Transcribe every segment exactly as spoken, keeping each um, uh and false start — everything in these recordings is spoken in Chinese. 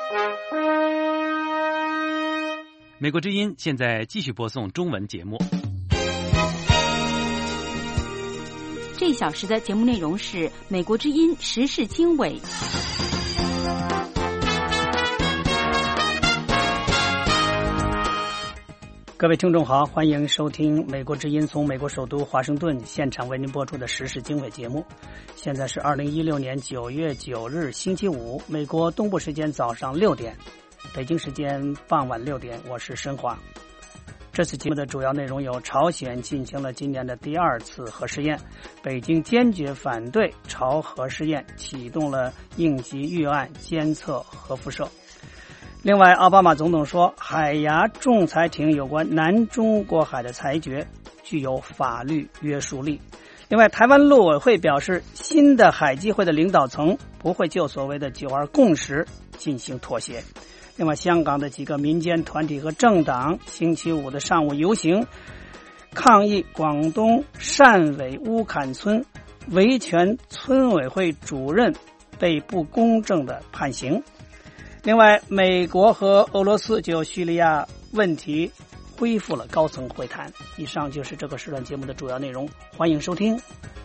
美国之音现在继续播送中文节目。 这一小时的节目内容是美国之音时事经纬。 各位听众好，欢迎收听美国之音从美国首都华盛顿现场为您播出的时事经纬节目。现在是二零一六年九月九日星期五，美国东部时间早上六点，北京时间傍晚六点，我是申华。这次节目的主要内容有：朝鲜进行了今年的第二次核试验，北京坚决反对朝核试验，启动了应急预案监测核辐射。另外，奥巴马总统说，海牙仲裁庭有关南中国海的裁决具有法律约束力。另外，台湾陆委会表示，新的海基会的领导层不会就所谓的九二共识进行妥协。另外，香港的几个民间团体和政党星期五的上午游行，抗议广东汕尾乌坎村维权村委会主任被不公正的判刑。另外，美国和俄罗斯就叙利亚问题恢复了高层会谈。以上就是这个时段节目的主要内容，欢迎收听。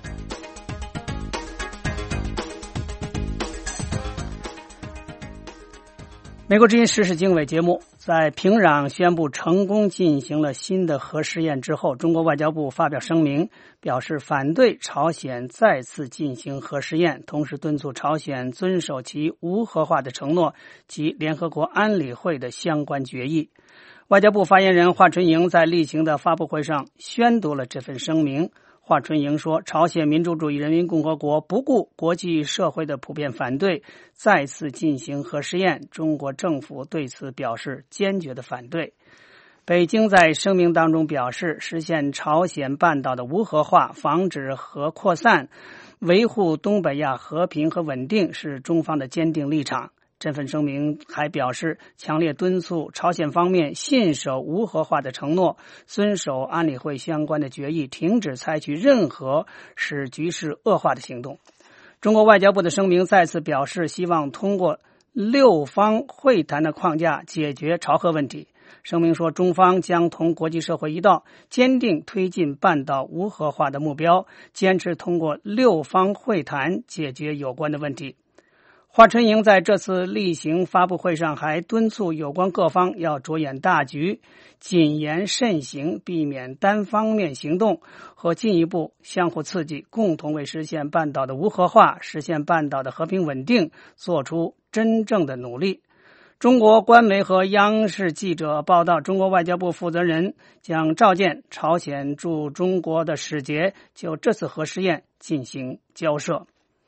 美国之音时事经纬节目，在平壤宣布成功进行了新的核试验之后，中国外交部发表声明，表示反对朝鲜再次进行核试验，同时敦促朝鲜遵守其无核化的承诺及联合国安理会的相关决议。外交部发言人华春莹在例行的发布会上宣读了这份声明。华春莹说，朝鲜民主主义人民共和国不顾国际社会的普遍反对，再次进行核试验，中国政府对此表示坚决的反对。北京在声明当中表示，实现朝鲜半岛的无核化，防止核扩散，维护东北亚和平和稳定是中方的坚定立场。这份声明还表示，强烈敦促朝鲜方面信守无核化的承诺，遵守安理会相关的决议，停止采取任何使局势恶化的行动。中国外交部的声明再次表示，希望通过六方会谈的框架解决朝核问题。声明说，中方将同国际社会一道，坚定推进半岛无核化的目标，坚持通过六方会谈解决有关的问题。华春莹在这次例行发布会上还敦促有关各方要着眼大局，谨言慎行，避免单方面行动和进一步相互刺激，共同为实现半岛的无核化、实现半岛的和平稳定做出真正的努力。中国官媒和央视记者报道，中国外交部负责人将召见朝鲜驻中国的使节，就这次核试验进行交涉。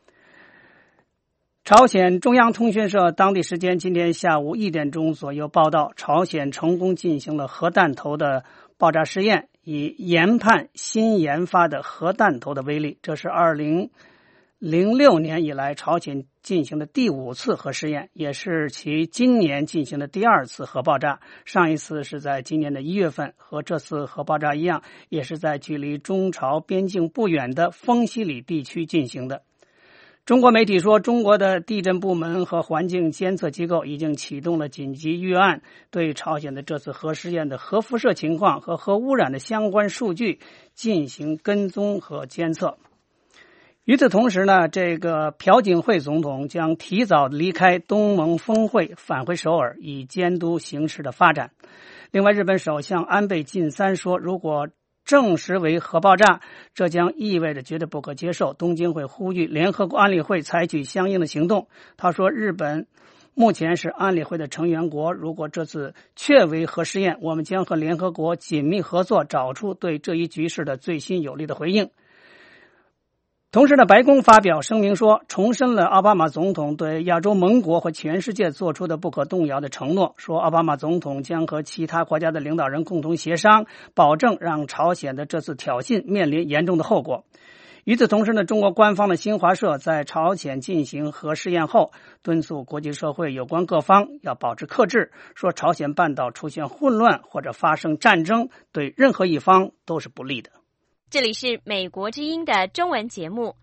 朝鲜中央通讯社当地时间今天下午一点钟左右报道，朝鲜成功进行了核弹头的爆炸试验，以研判新研发的核弹头的威力。这是二零零六年以来朝鲜进行的第五次核试验，也是其今年进行的第二次核爆炸。上一次是在今年的一月份，和这次核爆炸一样，也是在距离中朝边境不远的丰西里地区进行的。中国媒体说，中国的地震部门和环境监测机构已经启动了紧急预案，对朝鲜的这次核试验的核辐射情况和核污染的相关数据进行跟踪和监测。与此同时呢，这个朴槿惠总统将提早离开东盟峰会，返回首尔，以监督形势的发展。另外，日本首相安倍晋三说，如果证实为核爆炸，这将意味着绝对不可接受。东京会呼吁联合国安理会采取相应的行动。他说，日本目前是安理会的成员国，如果这次确为核试验，我们将和联合国紧密合作，找出对这一局势的最新有力的回应。同时呢，白宫发表声明说，重申了奥巴马总统对亚洲盟国和全世界做出的不可动摇的承诺，说奥巴马总统将和其他国家的领导人共同协商，保证让朝鲜的这次挑衅面临严重的后果。与此同时呢，中国官方的新华社在朝鲜进行核试验后，敦促国际社会有关各方要保持克制，说朝鲜半岛出现混乱或者发生战争，对任何一方都是不利的。 这里是美国之音的中文节目。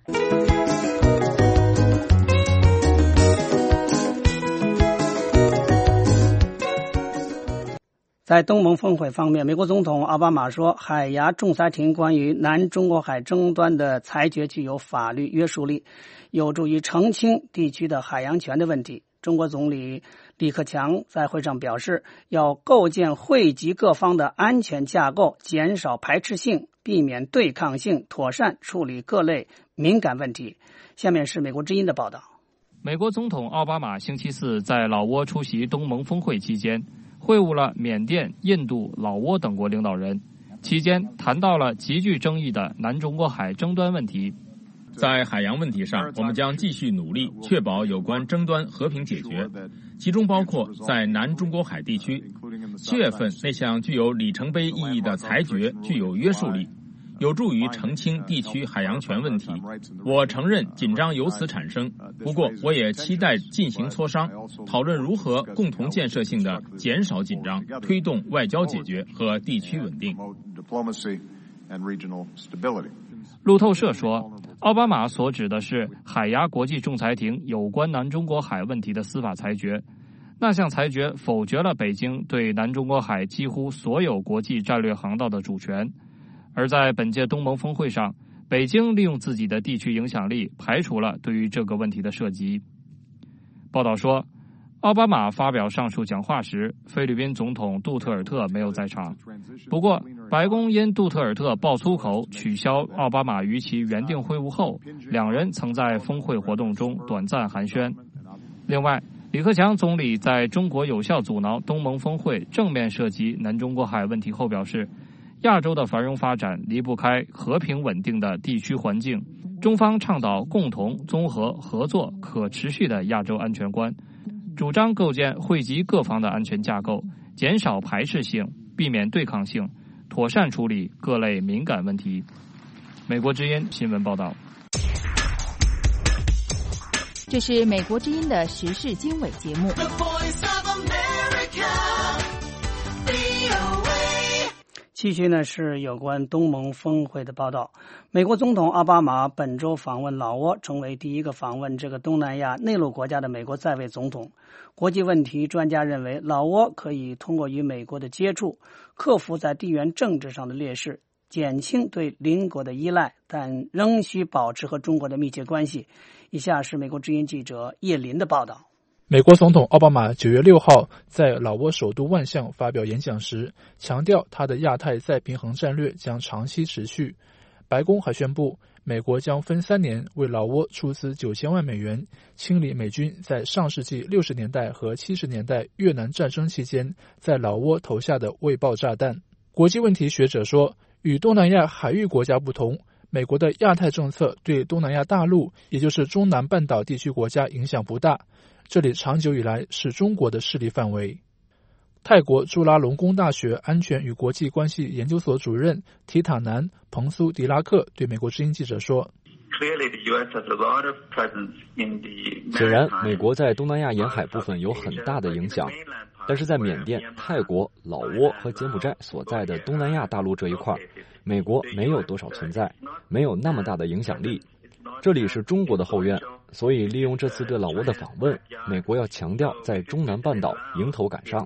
在东盟峰会方面，美国总统奥巴马说，海牙仲裁庭关于南中国海争端的裁决具有法律约束力，有助于澄清地区的海洋权的问题。中国总理李克强在会上表示，要构建惠及各方的安全架构，减少排斥性，避免对抗性，妥善处理各类敏感问题。下面是美国之音的报道。 美国总统奥巴马星期四在老挝出席东盟峰会期间，会晤了缅甸、印度、老挝等国领导人，期间谈到了极具争议的南中国海争端问题。 在海洋问题上，我们将继续努力确保有关争端和平解决，其中包括在南中国海地区。七月份那项具有里程碑意义的裁决具有约束力，有助于澄清地区海洋权问题。我承认紧张由此产生，不过我也期待进行磋商，讨论如何共同建设性地减少紧张，推动外交解决和地区稳定。 路透社说，奥巴马所指的是海牙国际仲裁庭有关南中国海问题的司法裁决。那项裁决否决了北京对南中国海几乎所有国际战略航道的主权。而在本届东盟峰会上，北京利用自己的地区影响力排除了对于这个问题的涉及。报道说，奥巴马发表上述讲话时，菲律宾总统杜特尔特没有在场。不过，白宫因杜特尔特爆粗口取消奥巴马与其原定会晤后，两人曾在峰会活动中短暂寒暄。另外，李克强总理在中国有效阻挠东盟峰会正面涉及南中国海问题后表示，亚洲的繁荣发展离不开和平稳定的地区环境，中方倡导共同、综合、合作、可持续的亚洲安全观，主张构建惠及各方的安全架构，减少排斥性，避免对抗性，妥善处理各类敏感问题。美国之音新闻报道。 这是美国之音的时事经纬节目。 继续呢是有关东盟峰会的报道。美国总统奥巴马本周访问老挝，成为第一个访问这个东南亚内陆国家的美国在位总统。国际问题专家认为，老挝可以通过与美国的接触，克服在地缘政治上的劣势，减轻对邻国的依赖，但仍需保持和中国的密切关系。以下是美国之音记者叶林的报道。 美国总统奥巴马九月六号在老挝首都万象发表演讲时，强调他的亚太再平衡战略将长期持续。白宫还宣布，美国将分三年为老挝出资九千万美元，清理美军在上世纪六十年代和七十年代越南战争期间在老挝投下的未爆炸弹。国际问题学者说，与东南亚海域国家不同，美国的亚太政策对东南亚大陆，也就是中南半岛地区国家影响不大，这里长久以来是中国的势力范围。泰国朱拉隆功大学安全与国际关系研究所主任提塔南·彭苏迪拉克对美国之音记者说， 显然美国在东南亚沿海部分有很大的影响，但是在缅甸、泰国、老挝和柬埔寨所在的东南亚大陆这一块，美国没有多少存在，没有那么大的影响力。这里是中国的后院，所以利用这次对老挝的访问，美国要强调在中南半岛迎头赶上。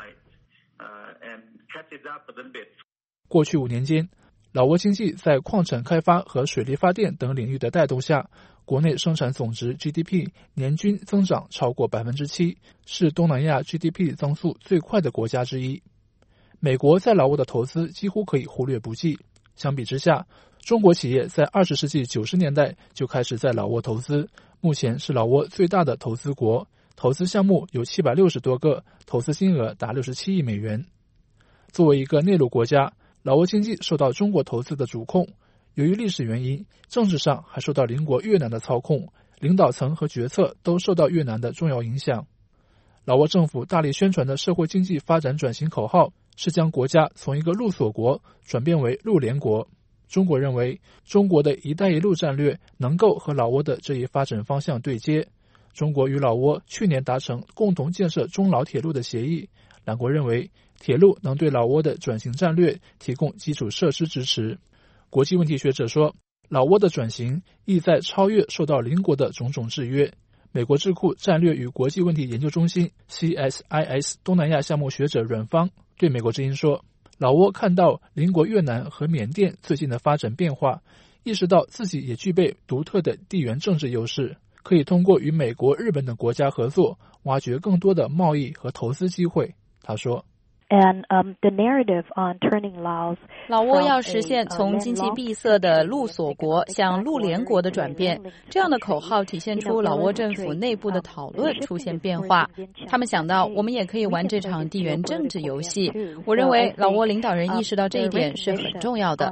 过去五年间，老挝经济在矿产开发和水力发电等领域的带动下，国内生产总值 G D P 年均增长超过 百分之七， 是东南亚 G D P 增速最快的国家之一。美国在老挝的投资几乎可以忽略不计，相比之下，中国企业在二十世纪九十年代就开始在老挝投资，目前是老挝最大的投资国，投资项目有七百六十多个，投资金额达六十七亿美元。作为一个内陆国家，老挝经济受到中国投资的主控，由于历史原因，政治上还受到邻国越南的操控，领导层和决策都受到越南的重要影响。老挝政府大力宣传的社会经济发展转型口号是将国家从一个陆锁国转变为陆联国。中国认为，中国的一带一路战略能够和老挝的这一发展方向对接。中国与老挝去年达成共同建设中老铁路的协议，两国认为铁路能对老挝的转型战略提供基础设施支持。国际问题学者说，老挝的转型意在超越受到邻国的种种制约。美国智库战略与国际问题研究中心 C S I S 东南亚项目学者阮芳对美国之音说，老挝看到邻国越南和缅甸最近的发展变化，意识到自己也具备独特的地缘政治优势，可以通过与美国、日本等国家合作，挖掘更多的贸易和投资机会。他说 And, um, the narrative on turning Laos 老挝要实现从经济闭塞的陆锁国向陆联国的转变，这样的口号体现出老挝政府内部的讨论出现变化。他们想到，我们也可以玩这场地缘政治游戏。我认为老挝领导人意识到这一点是很重要的。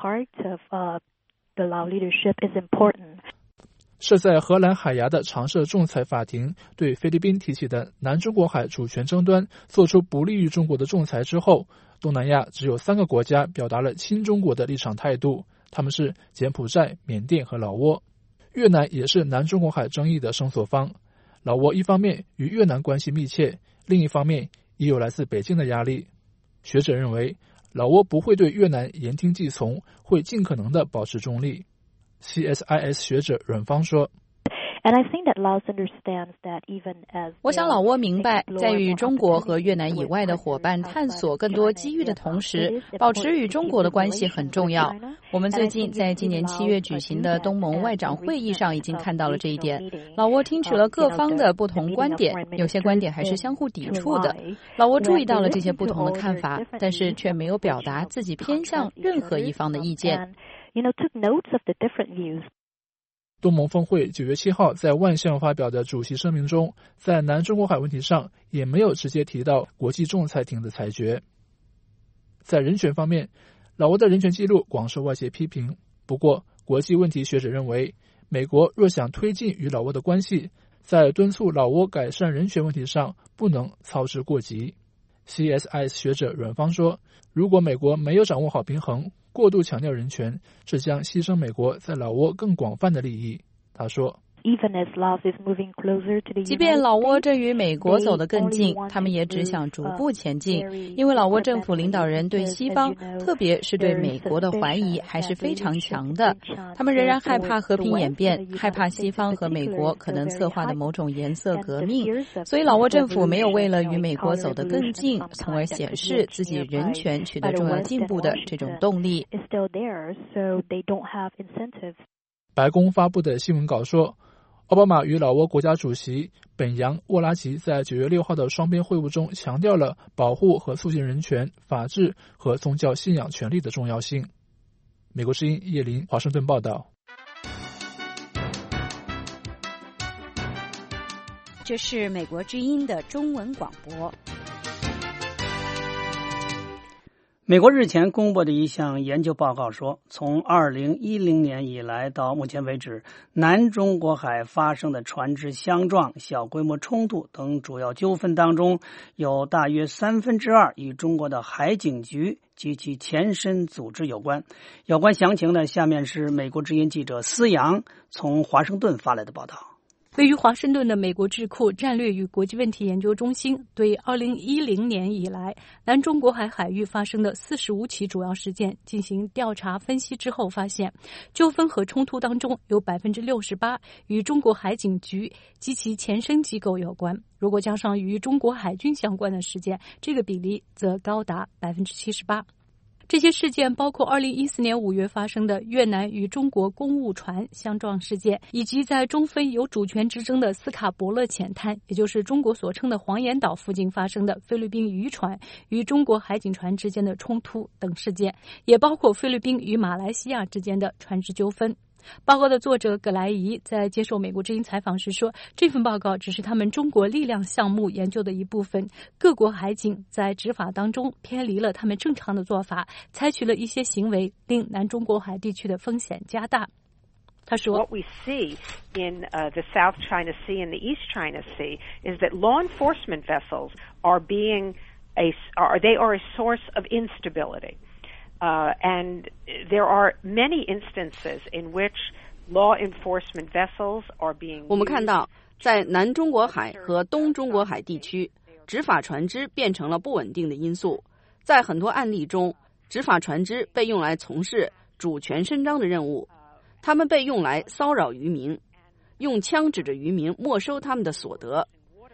设在荷兰海牙的常设仲裁法庭对菲律宾提起的南中国海主权争端做出不利于中国的仲裁之后，东南亚只有三个国家表达了亲中国的立场态度，他们是柬埔寨、缅甸和老挝。越南也是南中国海争议的声索方。老挝一方面与越南关系密切，另一方面也有来自北京的压力。学者认为，老挝不会对越南言听计从，会尽可能地保持中立。C S I S 学者阮芳说， 我想老挝明白，在与中国和越南以外的伙伴探索更多机遇的同时，保持与中国的关系很重要。我们最近在今年七月举行的东盟外长会议上已经看到了这一点。老挝听取了各方的不同观点，有些观点还是相互抵触的。老挝注意到了这些不同的看法，但是却没有表达自己偏向任何一方的意见。 You know, took notes of the different views. 东盟峰会九月七号在万象发表的主席声明中，在南中国海问题上也没有直接提到国际仲裁庭的裁决。在人权方面，老挝的人权记录广受外界批评。不过，国际问题学者认为，美国若想推进与老挝的关系，在敦促老挝改善人权问题上不能操之过急。C S I S 学者阮芳说，如果美国没有掌握好平衡，过度强调人权，这将牺牲美国在老挝更广泛的利益。他说， 即便老挝正与美国走得更近，他们也只想逐步前进，因为老挝政府领导人对西方，特别是对美国的怀疑还是非常强的。他们仍然害怕和平演变，害怕西方和美国可能策划的某种颜色革命，所以老挝政府没有为了与美国走得更近，从而显示自己人权取得重要进步的这种动力。 白宫发布的新闻稿说，奥巴马与老挝国家主席本扬沃拉吉在九月六号的双边会晤中强调了保护和促进人权、法治和宗教信仰权利的重要性。美国之音叶林华盛顿报道。 这是美国之音的中文广播。 美国日前公布的一项研究报告说，从二零一零年以来到目前为止，南中国海发生的船只相撞、小规模冲突等主要纠纷当中，有大约三分之二与中国的海警局及其前身组织有关。有关详情呢，下面是美国之音记者思阳从华盛顿发来的报道。 位于华盛顿的美国智库战略与国际问题研究中心对二零一零年以来南中国海海域发生的四十五起主要事件进行调查分析之后发现，纠纷和冲突当中有 百分之六十八 与中国海警局及其前身机构有关。如果加上与中国海军相关的事件，这个比例则高达 百分之七十八。这些事件包括二零一四年五月发生的越南与中国公务船相撞事件，以及在中非有主权之争的斯卡伯勒浅滩，也就是中国所称的黄岩岛附近发生的菲律宾渔船与中国海警船之间的冲突等事件，也包括菲律宾与马来西亚之间的船只纠纷。报告的作者葛莱仪在接受美国之音采访时说，这份报告只是他们中国力量项目研究的一部分，各国海警在执法当中偏离了他们正常的做法，采取了一些行为，令南中国海地区的风险加大。他说 What we see in uh, the South China Sea and the East China Sea is that law enforcement vessels are being a, are, they are a source of instability.Uh, and there are many instances in which law enforcement vessels are being 我们看到，在南中国海和东中国海地区，执法船只变成了不稳定的因素。在很多案例中，执法船只被用来从事主权伸张的任务，他们被用来骚扰渔民，用枪指着渔民没收他们的所得。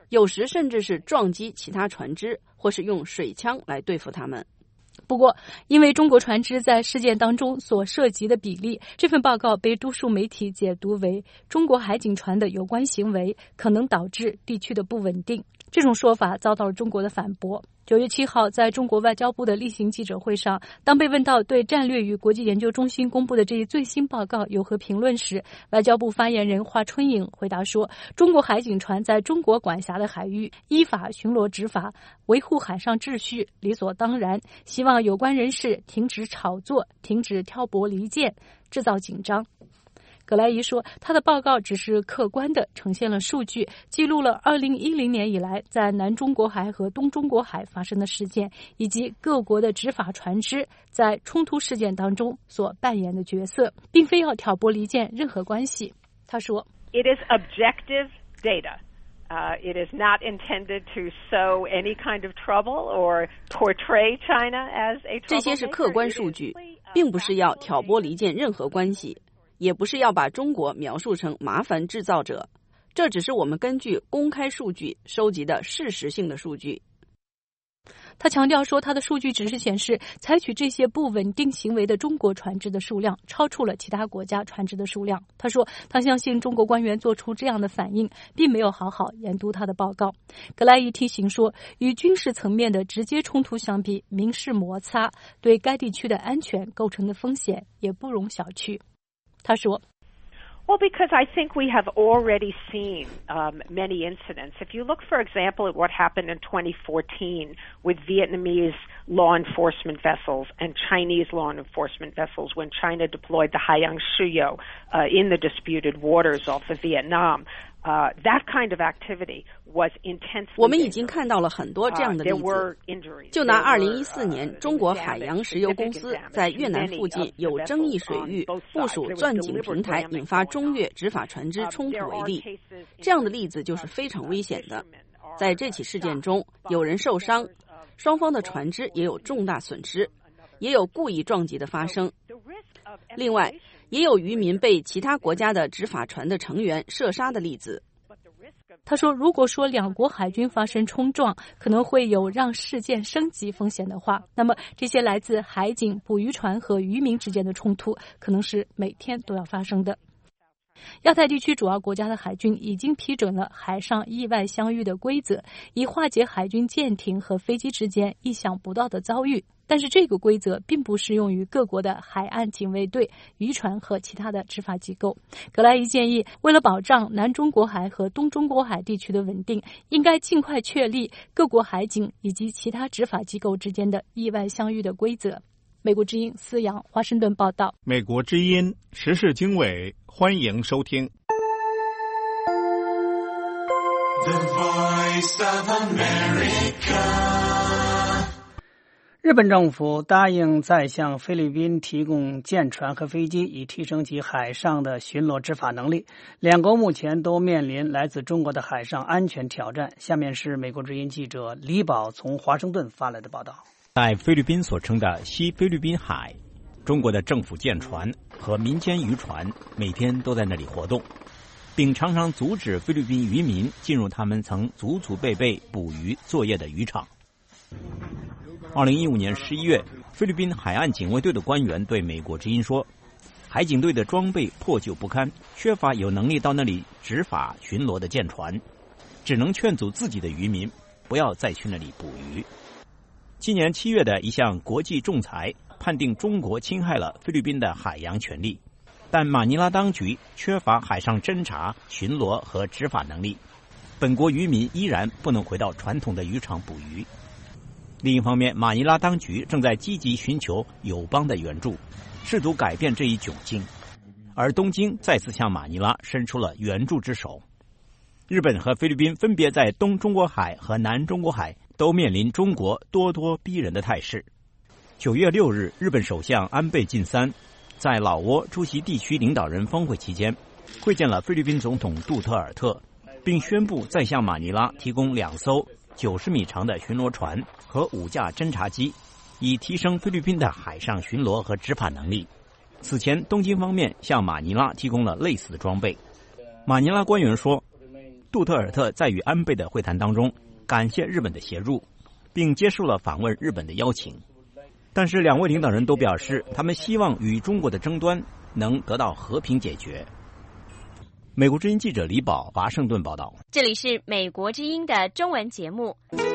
有时甚至是撞击其他船只，或是用水枪来对付他们。 不过，因为中国船只在事件当中所涉及的比例，这份报告被多数媒体解读为中国海警船的有关行为可能导致地区的不稳定。这种说法遭到了中国的反驳。九月七号，在中国外交部的例行记者会上，当被问到对战略与国际研究中心公布的这一最新报告有何评论时，外交部发言人华春莹回答说，中国海警船在中国管辖的海域依法巡逻执法，维护海上秩序理所当然，希望有关人士停止炒作，停止挑拨离间，制造紧张。葛莱仪说，他的报告只是客观地呈现了数据，记录了二零一零年以来在南中国海和东中国海发生的事件，以及各国的执法船只在冲突事件当中所扮演的角色，并非要挑拨离间任何关系。他说 It is objective data. Uh, it is not intended to sow any kind of trouble or portray China as a troublemaker. 这些是客观数据，并不是要挑拨离间任何关系，也不是要把中国描述成麻烦制造者，这只是我们根据公开数据收集的事实性的数据。 他强调说，他的数据只是显示采取这些不稳定行为的中国船只的数量超出了其他国家船只的数量。他说，他相信中国官员做出这样的反应，并没有好好研读他的报告。格莱伊提醒说，与军事层面的直接冲突相比，民事摩擦对该地区的安全构成的风险也不容小觑。他说 Well, because I think we have already seen um, many incidents. If you look, for example, at what happened in twenty fourteen with Vietnamese law enforcement vessels and Chinese law enforcement vessels when China deployed the Haiyang Shuyo uh, in the disputed waters off of Vietnam, uh, that kind of activity was intensely. 我们已经看到了很多这样的例子。就拿二零一四年中国海洋石油公司在越南附近有争议水域部署钻井平台，引发中越执法船只冲突为例，这样的例子就是非常危险的。在这起事件中，有人受伤，双方的船只也有重大损失，也有故意撞击的发生。另外，也有渔民被其他国家的执法船的成员射杀的例子。 他说，如果说两国海军发生冲撞可能会有让事件升级风险的话，那么这些来自海警、捕鱼船和渔民之间的冲突可能是每天都要发生的。亚太地区主要国家的海军已经批准了海上意外相遇的规则，以化解海军舰艇和飞机之间意想不到的遭遇。但是这个规则并不适用于各国的海岸警卫队、渔船和其他的执法机构。格莱伊建议，为了保障南中国海和东中国海地区的稳定，应该尽快确立各国海警以及其他执法机构之间的意外相遇的规则。美国之音思阳华盛顿报道。 美国之音时事经纬，欢迎收听。The Voice of America。日本政府答应再向菲律宾提供舰船和飞机，以提升其海上的巡逻执法能力。两国目前都面临来自中国的海上安全挑战。下面是美国之音记者李宝从华盛顿发来的报道。 在菲律宾所称的西菲律宾海，中国的政府舰船和民间渔船每天都在那里活动，并常常阻止菲律宾渔民进入他们曾祖祖辈辈捕鱼作业的渔场。二零一五年十一月，菲律宾海岸警卫队的官员对美国之音说，海警队的装备破旧不堪，缺乏有能力到那里执法巡逻的舰船，只能劝阻自己的渔民不要再去那里捕鱼。今年七月的一项国际仲裁判定中国侵害了菲律宾的海洋权利，但马尼拉当局缺乏海上侦察、巡逻和执法能力，本国渔民依然不能回到传统的渔场捕鱼。另一方面，马尼拉当局正在积极寻求友邦的援助，试图改变这一窘境，而东京再次向马尼拉伸出了援助之手。日本和菲律宾分别在东中国海和南中国海都面临中国咄咄逼人的态势。九月六日，日本首相安倍晋三在老挝出席地区领导人峰会期间，会见了菲律宾总统杜特尔特，并宣布再向马尼拉提供两艘九十米长的巡逻船和五架侦察机，以提升菲律宾的海上巡逻和执法能力。此前，东京方面向马尼拉提供了类似的装备。马尼拉官员说， 杜特尔特在与安倍的会谈当中感谢日本的协助，并接受了访问日本的邀请。但是两位领导人都表示，他们希望与中国的争端能得到和平解决。美国之音记者李宝华盛顿报道。 这里是美国之音的中文节目。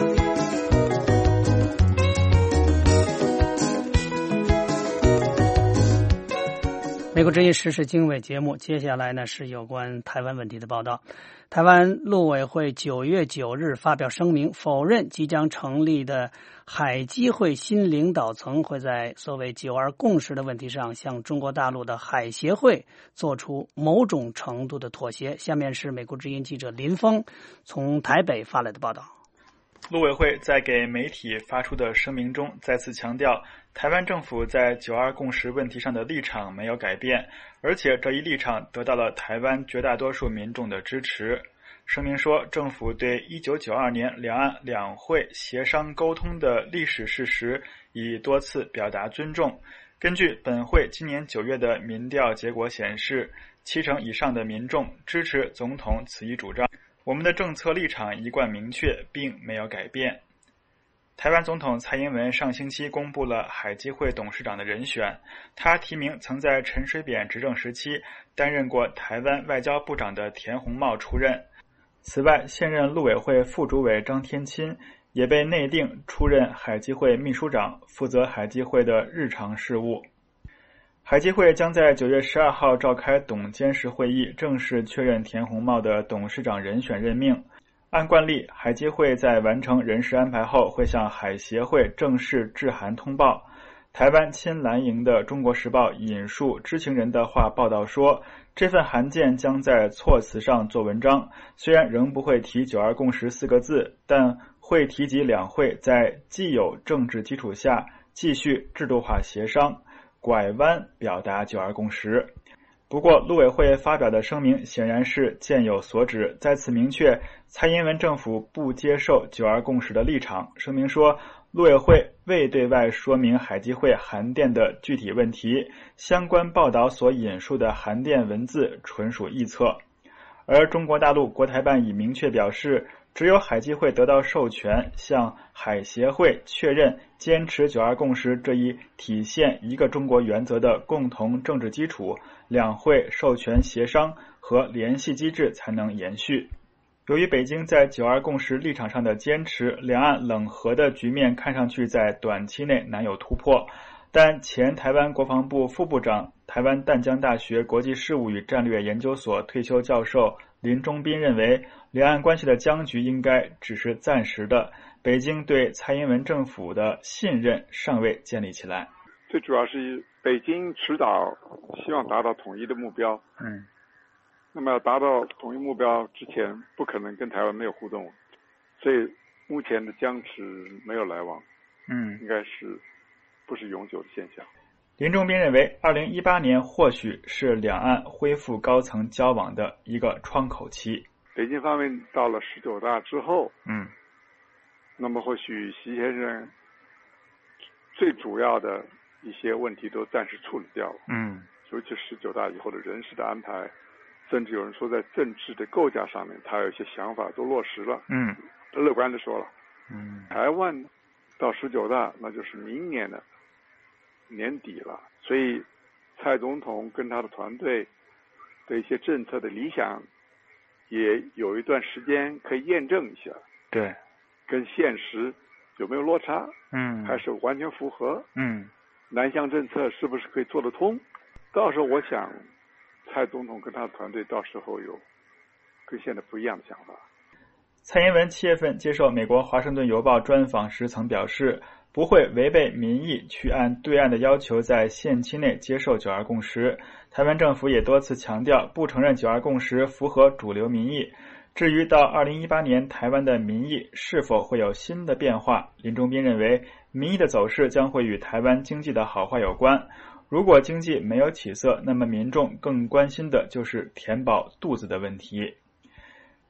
美国之音时事经纬节目，接下来呢是有关台湾问题的报道。台湾陆委会九月九日发表声明，否认即将成立的海基会新领导层会在所谓九二共识的问题上向中国大陆的海协会做出某种程度的妥协。下面是美国之音记者林峰从台北发来的报道。 陆委会在给媒体发出的声明中再次强调，台湾政府在九二共识问题上的立场没有改变，而且这一立场得到了台湾绝大多数民众的支持。声明说，政府对一九九二年两岸两会协商沟通的历史事实已多次表达尊重。根据本会今年九月的民调结果显示，七成以上的民众支持总统此一主张。我们的政策立场一贯明确，并没有改变。台湾总统蔡英文上星期公布了海基会董事长的人选，他提名曾在陈水扁执政时期担任过台湾外交部长的田鸿茂出任。此外，现任陆委会副主委张天钦也被内定出任海基会秘书长，负责海基会的日常事务。海基会将在九月十二号召开董监事会议，正式确认田鸿茂的董事长人选任命。按惯例，海基会在完成人事安排后，会向海协会正式致函通报。台湾亲蓝营的《中国时报》引述知情人的话报道说，这份函件将在措辞上做文章，虽然仍不会提九二共识四个字，但会提及两会在既有政治基础下继续制度化协商，拐弯表达九二共识。不过陆委会发表的声明显然是箭有所指，再次明确蔡英文政府不接受九二共识的立场。声明说，陆委会未对外说明海基会函电的具体问题，相关报道所引述的函电文字纯属臆测。而中国大陆国台办已明确表示，只有海基会得到授权，向海协会确认坚持九二共识这一体现一个中国原则的共同政治基础，两会授权协商和联系机制才能延续。由于北京在九二共识立场上的坚持，两岸冷和的局面看上去在短期内难有突破。但前台湾国防部副部长、台湾淡江大学国际事务与战略研究所退休教授林中斌认为，两岸关系的僵局应该只是暂时的，北京对蔡英文政府的信任尚未建立起来。 最主要是北京迟早希望达到统一的目标， 嗯， 那么要达到统一目标之前，不可能跟台湾没有互动，所以目前的僵持没有来往， 嗯， 应该是不是永久的现象。 林中斌认为，二零一八年或许是两岸恢复高层交往的一个窗口期。 北京方面到了十九大之后， 嗯， 那么或许习先生最主要的一些问题都暂时处理掉了， 嗯， 尤其十九大以后的人事的安排，甚至有人说在政治的构架上面，他有一些想法都落实了， 嗯， 乐观的说了， 嗯， 台湾到十九大那就是明年的年底了，所以蔡总统跟他的团队的一些政策的理想也有一段时间可以验证一下， 对， 跟现实有没有落差， 嗯， 还是完全符合， 嗯， 南向政策是不是可以做得通，到时候我想蔡总统跟他的团队到时候有跟现在不一样的想法。 蔡英文七月份接受美国华盛顿邮报专访时曾表示，不会违背民意去按对岸的要求在限期内接受九二共识。台湾政府也多次强调不承认九二共识符合主流民意。至于到二零一八年台湾的民意是否会有新的变化，林中斌认为民意的走势将会与台湾经济的好坏有关。如果经济没有起色，那么民众更关心的就是填饱肚子的问题。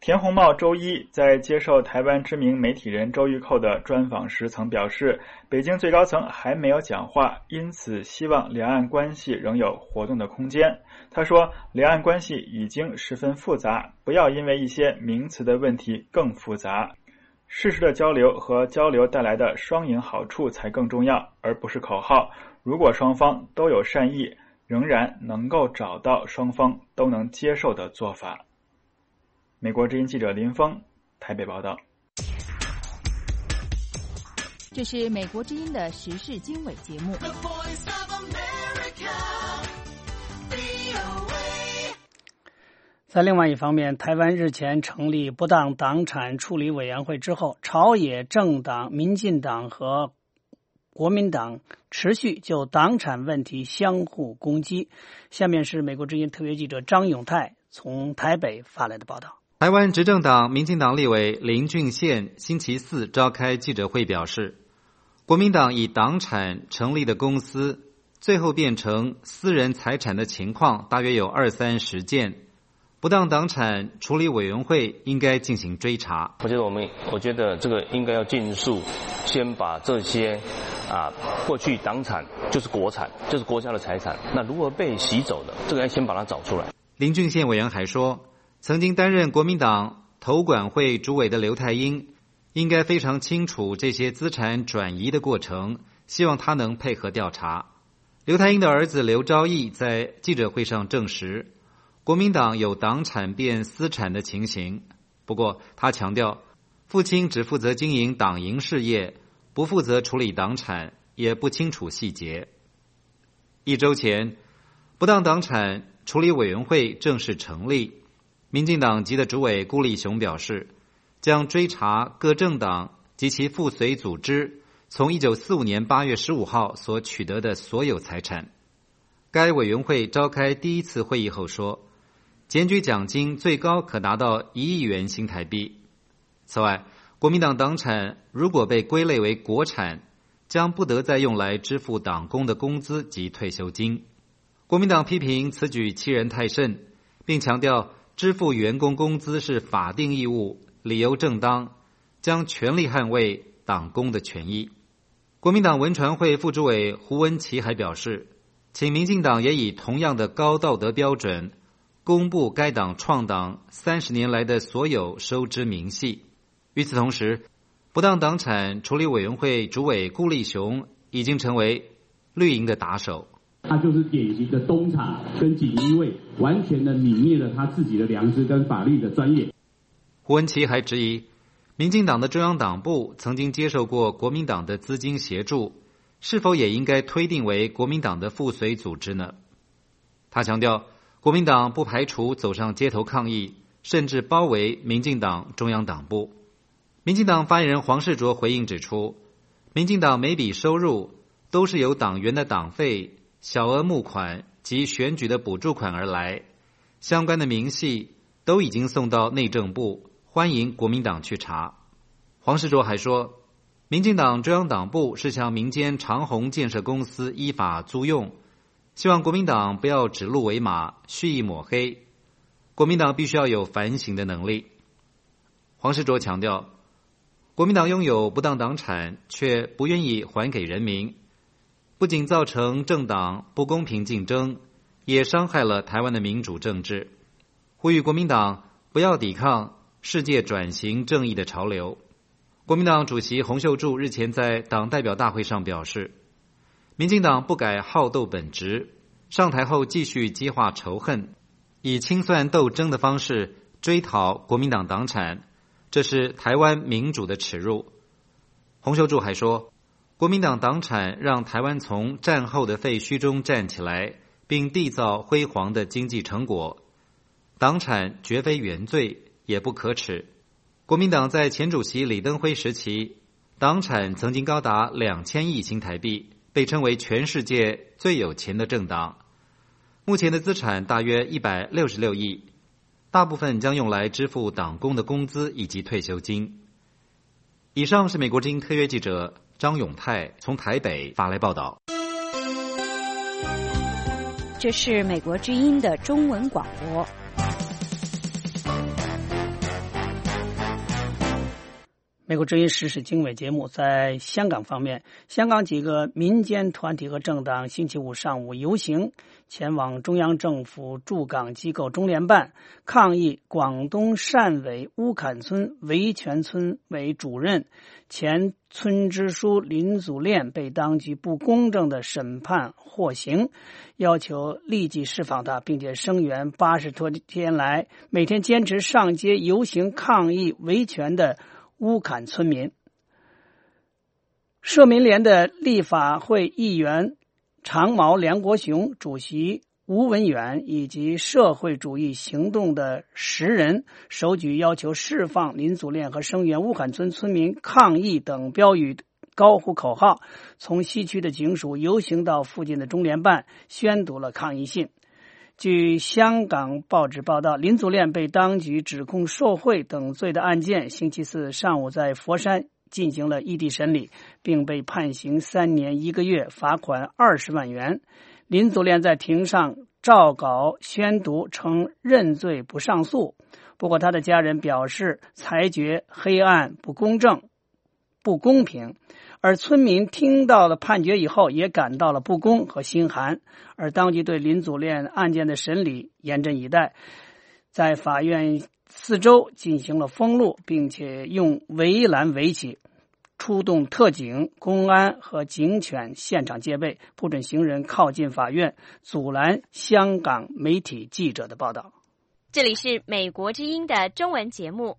田宏茂周一在接受台湾知名媒体人周玉蔻的专访时曾表示，北京最高层还没有讲话，因此希望两岸关系仍有活动的空间。他说，两岸关系已经十分复杂，不要因为一些名词的问题更复杂。事实的交流和交流带来的双赢好处才更重要，而不是口号。如果双方都有善意，仍然能够找到双方都能接受的做法。美国之音记者林峰台北报道。 这是美国之音的时事经纬节目。 在另外一方面，台湾日前成立不当党产处理委员会之后，朝野政党民进党和国民党持续就党产问题相互攻击。下面是美国之音特约记者张永泰从台北发来的报道。 台湾执政党民进党立委林俊宪星期四召开记者会表示，国民党以党产成立的公司最后变成私人财产的情况大约有二三十件，不当党产处理委员会应该进行追查。 我觉得我们，我觉得这个应该要尽速先把这些啊过去党产就是国产，就是国家的财产，那如何被洗走的，这个要先把它找出来。 林俊宪委员还说，曾经担任国民党投管会主委的刘泰英应该非常清楚这些资产转移的过程，希望他能配合调查。刘泰英的儿子刘昭义在记者会上证实，国民党有党产变私产的情形，不过他强调，父亲只负责经营党营事业，不负责处理党产，也不清楚细节。一周前，不当党产处理委员会正式成立，民进党籍的主委辜立雄表示，将追查各政党及其附随组织从一九四五年八月十五号所取得的所有财产。该委员会召开第一次会议后说，检举奖金最高可达到一亿元新台币。此外，国民党党产如果被归类为国产，将不得再用来支付党工的工资及退休金。国民党批评此举欺人太甚，并强调支付员工工资是法定义务，理由正当，将全力捍卫党工的权益。国民党文传会副主委胡文琪还表示，请民进党也以同样的高道德标准公布该党创党三十年来的所有收支明细。与此同时，不当党产处理委员会主委辜立雄已经成为绿营的打手。 他就是典型的东厂跟锦衣卫，完全的泯灭了他自己的良知跟法律的专业。 胡文琪还质疑，民进党的中央党部曾经接受过国民党的资金协助，是否也应该推定为国民党的附随组织呢？他强调，国民党不排除走上街头抗议，甚至包围民进党中央党部。民进党发言人黄士卓回应指出，民进党每笔收入都是由党员的党费、小额募款及选举的补助款而来，相关的明细都已经送到内政部，欢迎国民党去查。黄士卓还说，民进党中央党部是向民间长虹建设公司依法租用，希望国民党不要指鹿为马，蓄意抹黑，国民党必须要有反省的能力。黄士卓强调，国民党拥有不当党产，却不愿意还给人民，不仅造成政党不公平竞争，也伤害了台湾的民主政治。呼吁国民党不要抵抗世界转型正义的潮流。国民党主席洪秀柱日前在党代表大会上表示，民进党不改好斗本质，上台后继续激化仇恨，以清算斗争的方式追讨国民党党产，这是台湾民主的耻辱。洪秀柱还说，国民党党产让台湾从战后的废墟中站起来，并缔造辉煌的经济成果，党产绝非原罪，也不可耻。国民党在前主席李登辉时期，党产曾经高达两千亿新台币，被称为全世界最有钱的政党。目前的资产大约一百六十六亿，大部分将用来支付党工的工资以及退休金。以上是美国之音特约记者张永泰从台北发来报道。 这是美国之音的中文广播。 美国之音时事经纬节目，在香港方面，香港几个民间团体和政党星期五上午游行，前往中央政府驻港机构中联办，抗议广东汕尾乌坎村维权村委主任前村支书林祖炼被当局不公正的审判获刑，要求立即释放他，并且声援八十多天来每天坚持上街游行抗议维权的乌坎村民。社民连的立法会议员长毛梁国雄、主席吴文远以及社会主义行动的十人手举要求释放林祖炼和声援乌坎村村民抗议等标语，高呼口号，从西区的警署游行到附近的中联办，宣读了抗议信。据香港报纸报道，林祖炼被当局指控受贿等罪的案件星期四上午在佛山进行了异地审理，并被判刑三年一个月，罚款二十万元。林祖炼在庭上照稿宣读，称认罪不上诉。不过他的家人表示裁决黑暗、不公正、不公平，而村民听到了判决以后也感到了不公和心寒，而当局对林祖炼案件的审理严阵以待，在法院四周进行了封路，并且用围栏围起，出动特警、公安和警犬现场戒备，不准行人靠近法院，阻拦香港媒体记者的报道。 这里是美国之音的中文节目。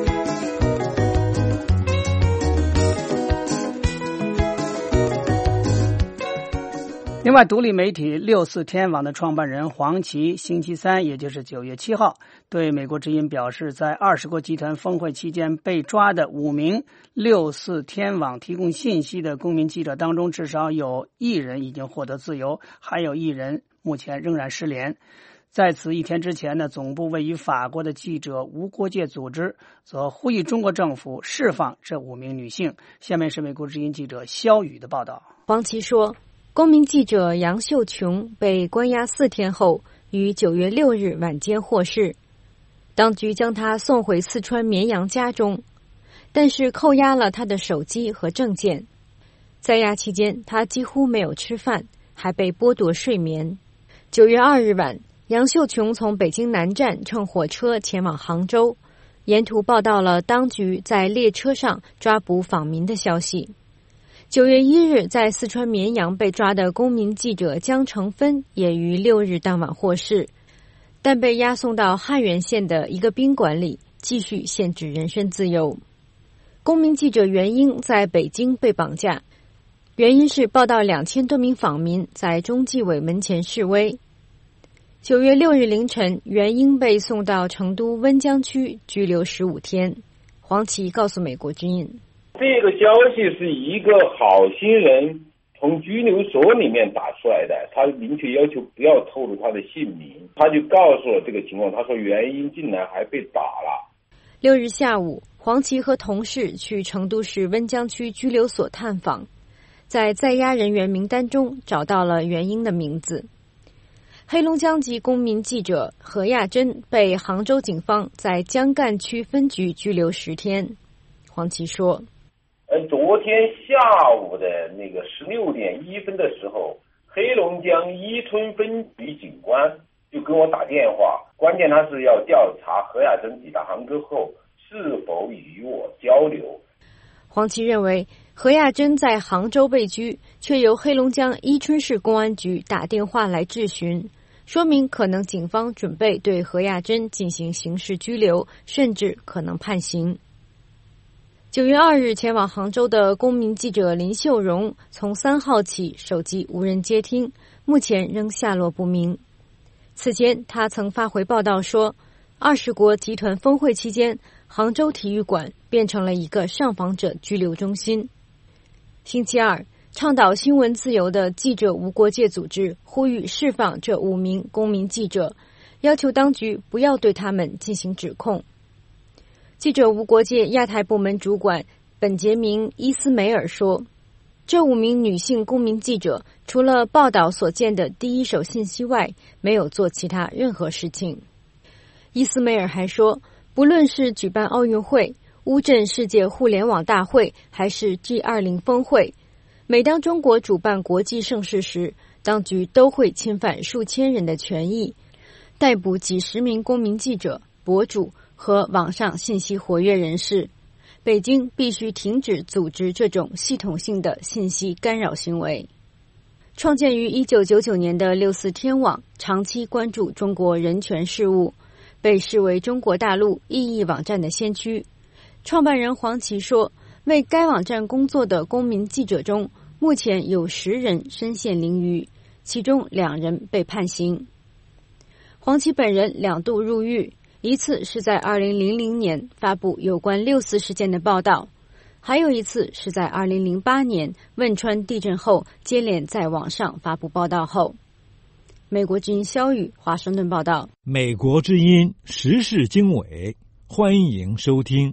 另外，独立媒体六四天网的创办人黄琦星期三，也就是九月七号，对美国之音表示，在二十国集团峰会期间被抓的五名六四天网提供信息的公民记者当中，至少有一人已经获得自由，还有一人目前仍然失联。在此一天之前呢，总部位于法国的记者无国界组织则呼吁中国政府释放这五名女性。下面是美国之音记者肖宇的报道。 黄琦说，公民记者杨秀琼被关押四天后，于九月六日晚间获释，当局将她送回四川绵阳家中，但是扣押了她的手机和证件。在押期间，她几乎没有吃饭，还被剥夺睡眠。九月二日晚，杨秀琼从北京南站乘火车前往杭州，沿途报道了当局在列车上抓捕访民的消息。九月一日，在四川绵阳被抓的公民记者江成芬也于六日当晚获释，但被押送到汉源县的一个宾馆里，继续限制人身自由。公民记者袁英在北京被绑架，原因是报道两千多名访民在中纪委门前示威。九月六日凌晨，袁英被送到成都温江区拘留十五天。黄琦告诉美国之音， 这个消息是一个好心人从拘留所里面打出来的，他明确要求不要透露他的姓名，他就告诉了这个情况，他说原因竟然还被打了。 六日下午，黄琦和同事去成都市温江区拘留所探访，在在押人员名单中找到了袁英的名字。黑龙江籍公民记者何亚珍被杭州警方在江干区分局拘留十天。黄琦说， 呃，昨天下午的那个十六点一分的时候，黑龙江伊春分局警官就跟我打电话，关键他是要调查何亚珍抵达杭州后是否与我交流。 黄琦认为，何亚珍在杭州被拘，却由黑龙江伊春市公安局打电话来质询，说明可能警方准备对何亚珍进行刑事拘留，甚至可能判刑。九月二日前往杭州的公民记者林秀荣，从三号起手机无人接听，目前仍下落不明。此前他曾发回报道说，二十国集团峰会期间，杭州体育馆变成了一个上访者拘留中心。星期二，倡导新闻自由的记者无国界组织呼吁释放这五名公民记者，要求当局不要对他们进行指控。记者无国界亚太部门主管本杰明·伊斯梅尔说，这五名女性公民记者除了报道所见的第一手信息外，没有做其他任何事情。伊斯梅尔还说，不论是举办奥运会、 乌镇世界互联网大会还是 G 二十 峰会，每当中国主办国际盛事时，当局都会侵犯数千人的权益，逮捕几十名公民记者、博主和网上信息活跃人士。北京必须停止组织这种系统性的信息干扰行为。创建于一九九九年的六四天网长期关注中国人权事务，被视为中国大陆异议网站的先驱。创办人黄琦说，为该网站工作的公民记者中，目前有十人身陷囹圄，其中两人被判刑。黄琦本人两度入狱，一次是在二零零零年发布有关六四事件的报道，还有一次是在二零零八年汶川地震后接连在网上发布报道后。美国之音肖宇华盛顿报道。 美国之音时事经纬，欢迎收听。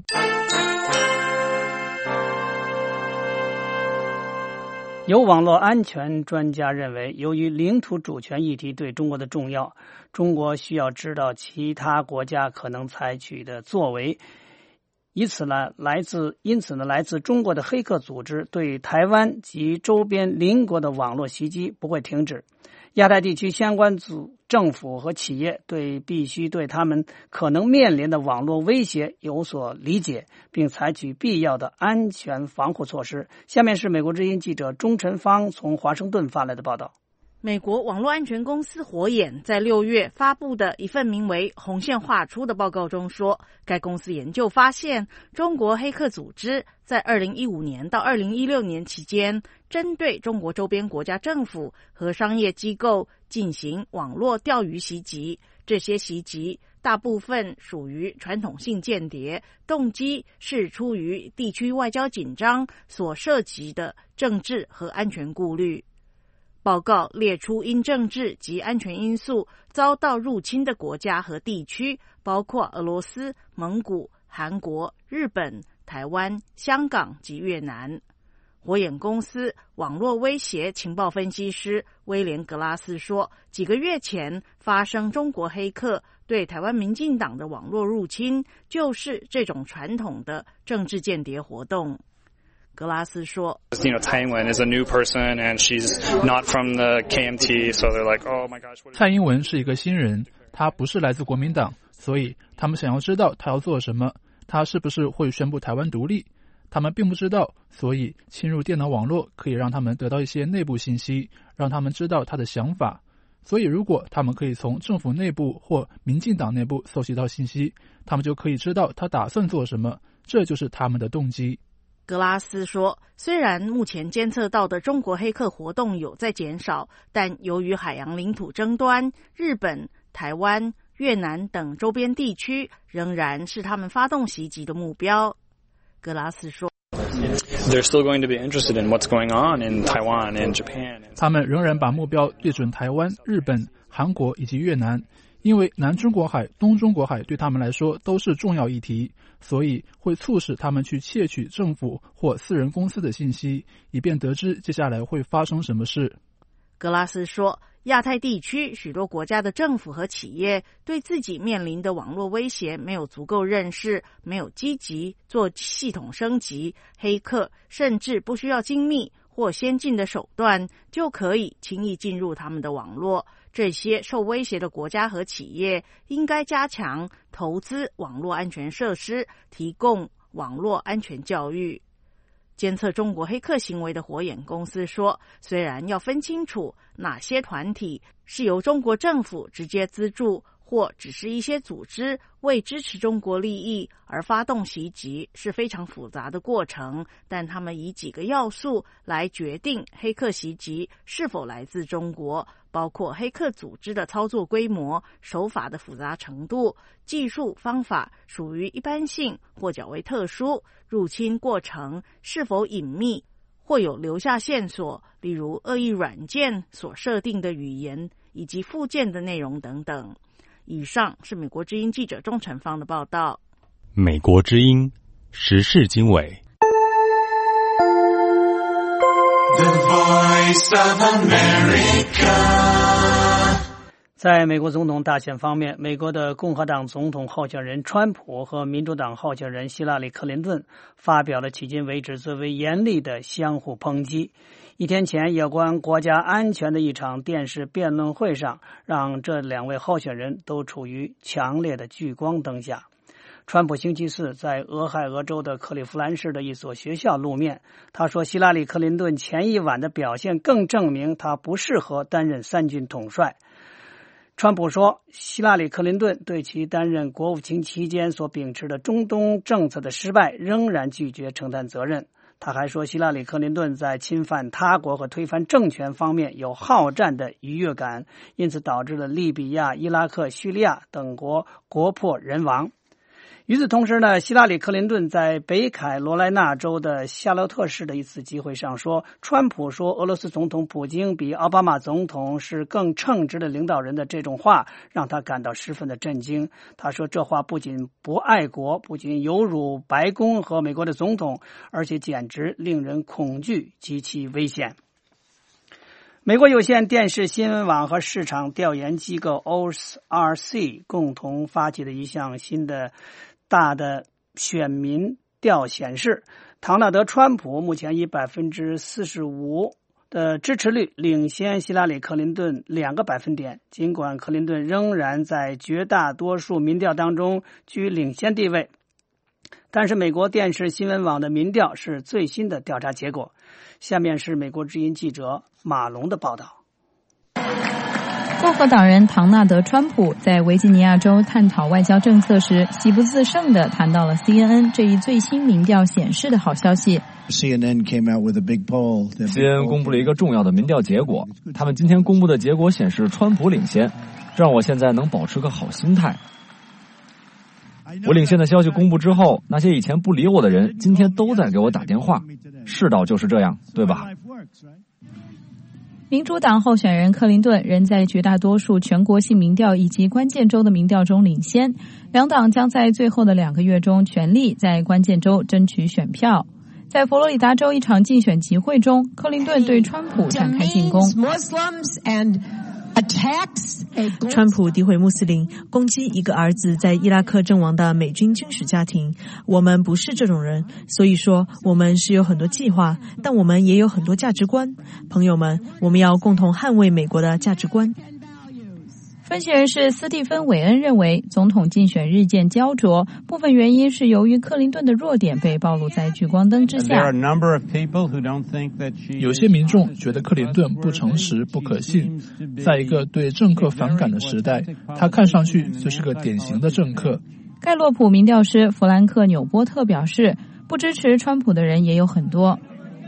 有网络安全专家认为，由于领土主权议题对中国的重要，中国需要知道其他国家可能采取的作为。以此呢，来自因此呢，来自中国的黑客组织对台湾及周边邻国的网络袭击不会停止。亚太地区相关组政府和企业对必须对他们可能面临的网络威胁有所理解，并采取必要的安全防护措施。下面是美国之音记者钟晨芳从华盛顿发来的报道。 美国网络安全公司火眼在六月发布的一份名为《红线画出》的报告中说，该公司研究发现，中国黑客组织在二零一五年到二零一六年期间，针对中国周边国家政府和商业机构进行网络钓鱼袭击。这些袭击大部分属于传统性间谍，动机是出于地区外交紧张所涉及的政治和安全顾虑。报告列出因政治及安全因素遭到入侵的国家和地区，包括俄罗斯、蒙古、韩国、日本、台湾、香港及越南。火眼公司网络威胁情报分析师威廉·格拉斯说，几个月前发生中国黑客对台湾民进党的网络入侵，就是这种传统的政治间谍活动。格拉斯说 You know, 蔡英文 is a new person and she's not from the K M T, so they're like, oh my gosh. 蔡英文是一个新人，她不是来自国民党，所以他们想要知道她要做什么，她是不是会宣布台湾独立。他们并不知道，所以侵入电脑网络可以让他们得到一些内部信息，让他们知道他的想法。所以如果他们可以从政府内部或民进党内部搜集到信息，他们就可以知道他打算做什么，这就是他们的动机。 格拉斯说，虽然目前监测到的中国黑客活动有在减少，但由于海洋领土争端，日本、台湾、越南等周边地区仍然是他们发动袭击的目标。格拉斯说 They're still going to be interested in what's going on in Taiwan and Japan. 他们仍然把目标对准台湾、日本、韩国以及越南，因为南中国海、东中国海对他们来说都是重要议题，所以会促使他们去窃取政府或私人公司的信息，以便得知接下来会发生什么事。 格拉斯说，亚太地区许多国家的政府和企业对自己面临的网络威胁没有足够认识，没有积极做系统升级，黑客甚至不需要精密或先进的手段就可以轻易进入他们的网络。这些受威胁的国家和企业应该加强投资网络安全设施，提供网络安全教育。监测中国黑客行为的火眼公司说，虽然要分清楚哪些团体是由中国政府直接资助，或只是一些组织为支持中国利益而发动袭击，是非常复杂的过程，但他们以几个要素来决定黑客袭击是否来自中国，包括黑客组织的操作规模、手法的复杂程度、技术方法属于一般性或较为特殊、入侵过程是否隐秘或有留下线索，例如恶意软件所设定的语言以及附件的内容等等。以上是美国之音记者钟晨芳的报道。 美国之音时事经纬。 The Voice of America. 在美国总统大选方面，美国的共和党总统候选人川普和民主党候选人希拉里·克林顿发表了迄今为止最为严厉的相互抨击。一天前，有关国家安全的一场电视辩论会上，让这两位候选人都处于强烈的聚光灯下。川普星期四在俄亥俄州的克利夫兰市的一所学校露面，他说希拉里·克林顿前一晚的表现更证明他不适合担任三军统帅。川普说，希拉里·克林顿对其担任国务卿期间所秉持的中东政策的失败仍然拒绝承担责任。他还说，希拉里·克林顿在侵犯他国和推翻政权方面有好战的愉悦感，因此导致了利比亚、伊拉克、叙利亚等国国破人亡。与此同时呢，希拉里·克林顿在北卡罗来纳州的夏洛特市的一次集会上说，川普说俄罗斯总统普京比奥巴马总统是更称职的领导人的这种话让他感到十分的震惊。他说这话不仅不爱国，不仅有辱白宫和美国的总统，而且简直令人恐惧，极其危险。美国有线电视新闻网和市场调研机构 O R C 共同发起的一项新的大的选民调显示，唐纳德·川普目前以 百分之四十五 的支持率领先希拉里·克林顿两个百分点。尽管克林顿仍然在绝大多数民调当中居领先地位，但是美国电视新闻网的民调是最新的调查结果。下面是美国之音记者马龙的报道。 共和党人唐纳德·川普在维吉尼亚州探讨外交政策时，喜不自胜地谈到了 C N N 这一最新民调显示的好消息。 C N N came out with a big poll. C N N 公布了一个重要的民调结果，他们今天公布的结果显示川普领先，让我现在能保持个好心态。我领先的消息公布之后，那些以前不理我的人今天都在给我打电话。世道就是这样，对吧？ 民主党候选人克林顿仍在绝大多数全国性民调以及关键州的民调中领先，两党将在最后的两个月中全力在关键州争取选票。在佛罗里达州一场竞选集会中，克林顿对川普展开进攻。 川普诋毁穆斯林，攻击一个儿子在伊拉克阵亡的美军军事家庭。我们不是这种人，所以说我们是有很多计划，但我们也有很多价值观。朋友们，我们要共同捍卫美国的价值观。 分析人士斯蒂芬·韦恩认为，总统竞选日渐焦灼，部分原因是由于克林顿的弱点被暴露在聚光灯之下。 有些民众觉得克林顿不诚实、不可信。在一个对政客反感的时代，他看上去就是个典型的政客。 盖洛普民调师弗兰克·纽波特表示，不支持川普的人也有很多。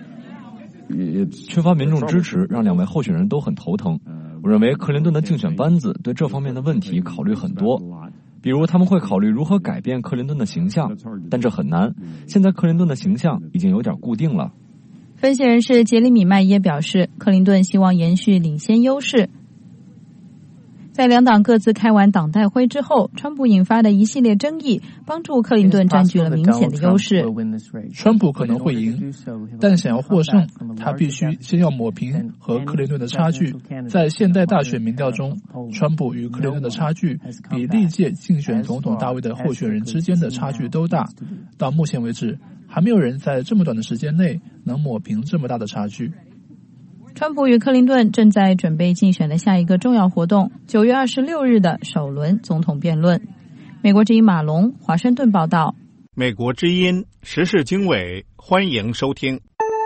缺乏民众支持，让两位候选人都很头疼。我认为克林顿的竞选班子对这方面的问题考虑很多，比如他们会考虑如何改变克林顿的形象，但这很难。现在克林顿的形象已经有点固定了。 分析人士杰里米·麦耶表示，克林顿希望延续领先优势。在两党各自开完党代会之后，川普引发的一系列争议帮助克林顿占据了明显的优势。 川普可能会赢，但想要获胜，他必须先要抹平和克林顿的差距。在现代大选民调中，川普与克林顿的差距比历届竞选总统大位的候选人之间的差距都大。到目前为止，还没有人在这么短的时间内能抹平这么大的差距。 川普与克林顿正在准备竞选的下一个重要活动，九月二十六日的首轮总统辩论。美国之音马龙，华盛顿报道。 美国之音时事经纬，欢迎收听。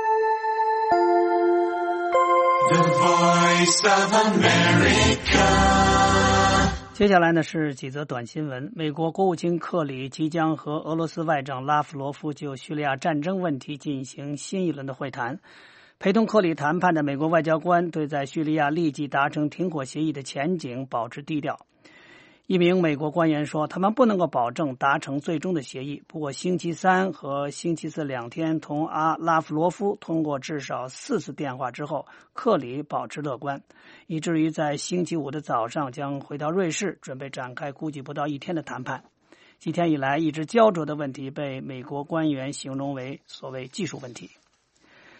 The Voice of America。接下来呢是几则短新闻。美国国务卿克里即将和俄罗斯外长拉夫罗夫就叙利亚战争问题进行新一轮的会谈。陪同克里谈判的美国外交官对在叙利亚立即达成停火协议的前景保持低调。一名美国官员说，他们不能够保证达成最终的协议。不过星期三和星期四两天同阿拉夫罗夫通过至少四次电话之后，克里保持乐观，以至于在星期五的早上将回到瑞士，准备展开估计不到一天的谈判。几天以来一直焦灼的问题被美国官员形容为所谓技术问题。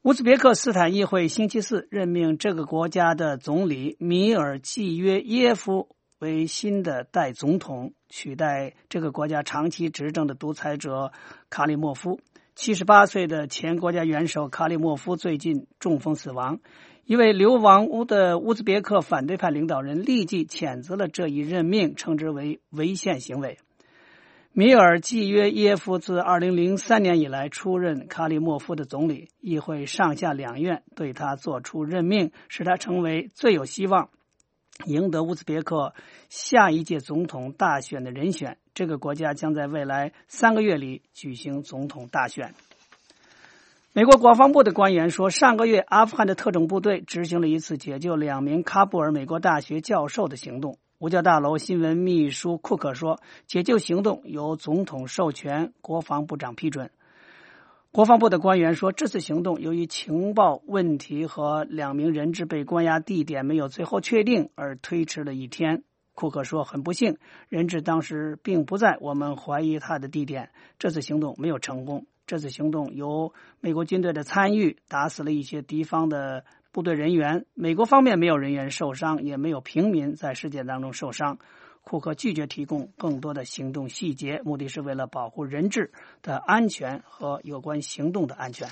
乌兹别克斯坦议会星期四任命这个国家的总理米尔季约耶夫为新的代总统，取代这个国家长期执政的独裁者卡里莫夫。七十八岁的前国家元首卡里莫夫最近中风死亡。一位流亡乌的乌兹别克反对派领导人立即谴责了这一任命，称之为违宪行为。米尔季约耶夫自二零零三年以来出任卡里莫夫的总理，议会上下两院对他做出任命，使他成为最有希望赢得乌兹别克下一届总统大选的人选。这个国家将在未来三个月里举行总统大选。美国国防部的官员说，上个月阿富汗的特种部队执行了一次解救两名喀布尔美国大学教授的行动。五角大楼新闻秘书库克说，解救行动由总统授权，国防部长批准。国防部的官员说，这次行动由于情报问题和两名人质被关押地点没有最后确定而推迟了一天。库克说，很不幸，人质当时并不在我们怀疑他的地点，这次行动没有成功。这次行动由美国军队的参与，打死了一些敌方的部队人员，美国方面没有人员受伤，也没有平民在事件当中受伤。库克拒绝提供更多的行动细节，目的是为了保护人质的安全和有关行动的安全。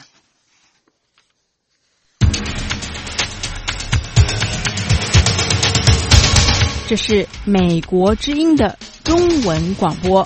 这是美国之音的中文广播。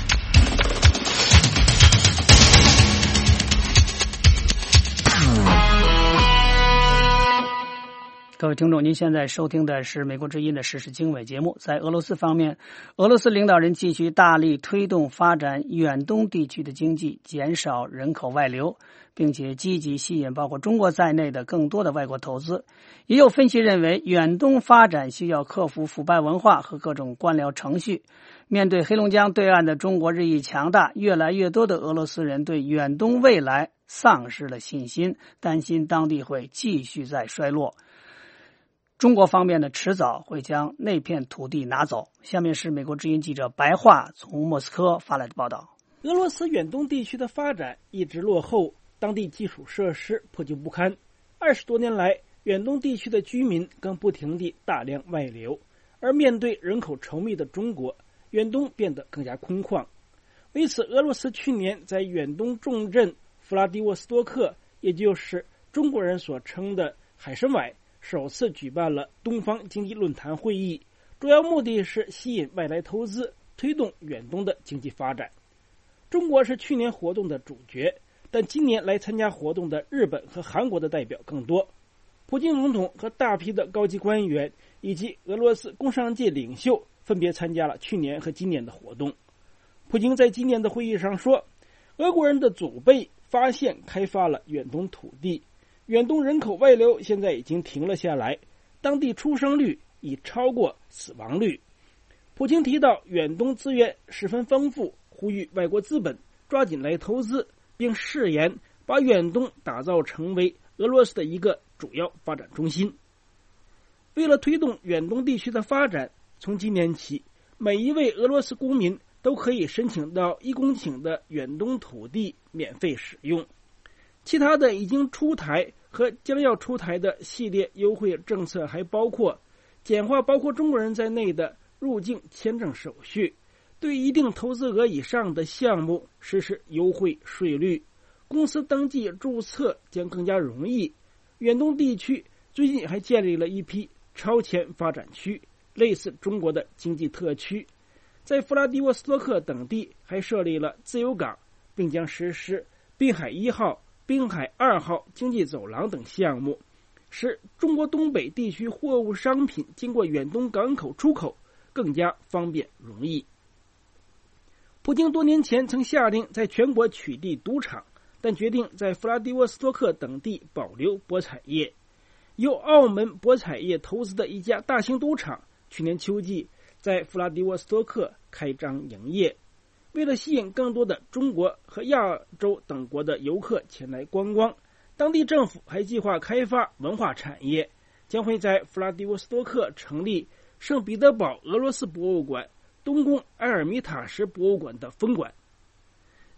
各位听众，您现在收听的是美国之音的时事经纬节目。在俄罗斯方面，俄罗斯领导人继续大力推动发展远东地区的经济，减少人口外流，并且积极吸引包括中国在内的更多的外国投资。也有分析认为，远东发展需要克服腐败文化和各种官僚程序。面对黑龙江对岸的中国日益强大，越来越多的俄罗斯人对远东未来丧失了信心，担心当地会继续在衰落。中国方面呢，迟早会将那片土地拿走。下面是美国之音记者白桦从莫斯科发来的报道。 俄罗斯远东地区的发展一直落后，当地基础设施破旧不堪。二十多年来，远东地区的居民更不停地大量外流，而面对人口稠密的中国，远东变得更加空旷。为此，俄罗斯去年在远东重镇弗拉迪沃斯多克，也就是中国人所称的海参崴，首次举办了东方经济论坛会议，主要目的是吸引外来投资，推动远东的经济发展。中国是去年活动的主角，但今年来参加活动的日本和韩国的代表更多。普京总统和大批的高级官员以及俄罗斯工商界领袖分别参加了去年和今年的活动。普京在今年的会议上说，俄国人的祖辈发现开发了远东土地，远东人口外流现在已经停了下来，当地出生率已超过死亡率。普京提到远东资源十分丰富，呼吁外国资本抓紧来投资，并誓言把远东打造成为俄罗斯的一个主要发展中心。为了推动远东地区的发展，从今年起，每一位俄罗斯公民都可以申请到一公顷的远东土地免费使用。其他的已经出台和将要出台的系列优惠政策还包括简化包括中国人在内的入境签证手续，对一定投资额以上的项目实施优惠税率，公司登记注册将更加容易。远东地区最近还建立了一批超前发展区，类似中国的经济特区，在弗拉迪沃斯托克等地还设立了自由港，并将实施滨海一号、滨海二号经济走廊等项目，使中国东北地区货物商品经过远东港口出口更加方便容易。普京多年前曾下令在全国取缔赌场，但决定在弗拉迪沃斯托克等地保留博彩业。由澳门博彩业投资的一家大型赌场去年秋季在弗拉迪沃斯托克开张营业。为了吸引更多的中国和亚洲等国的游客前来观光，当地政府还计划开发文化产业，将会在弗拉迪沃斯托克成立圣彼得堡俄罗斯博物馆、东宫埃尔米塔什博物馆的分馆。